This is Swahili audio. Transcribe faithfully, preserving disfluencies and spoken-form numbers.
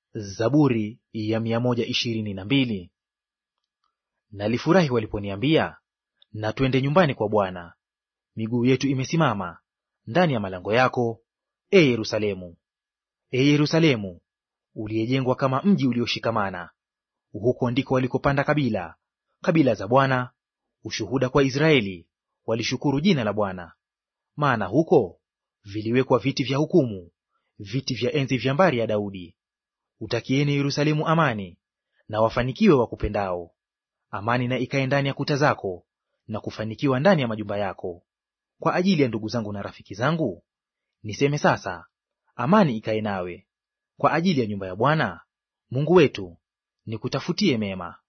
Zaburi ya mia moja ishirini na mbili. Nalifurahi waliponiambia, na twende nyumbani kwa Bwana. Miguu yetu imesimama ndani ya malango yako, e Yerusalemu. E Yerusalemu, uliyejengwa kama mji ulioshikamana, huko ndiko walikopanda kabila, kabila za Bwana, ushuhuda kwa Israeli, walishukuru jina la Bwana. Maana huko viliwekwa viti vya hukumu, viti vya enzi vya mbari ya Daudi. Utakieni Yerusalemu amani, na wafanikiwe wakupendao. Amani na ikae ndani ya kuta zako, na kufanikiwa ndani ya majumba yako. Kwa ajili ya ndugu zangu na rafiki zangu, niseme sasa, amani ikae nawe. Kwa ajili ya nyumba ya Bwana Mungu wetu, nikutafutie mema.